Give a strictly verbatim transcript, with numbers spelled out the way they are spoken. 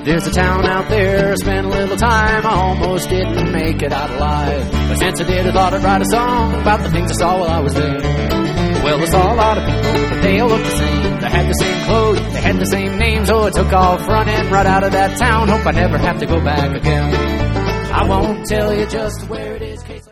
There's a town out there, I spent a little time, I almost didn't make it out alive. But since I did, I thought I'd write a song about the things I saw while I was there. Well, I saw a lot of people, but they all looked the same. They had the same clothes, they had the same names, so I took off running right out of that town. Hope I never have to go back again. I won't tell you just where it is, 'case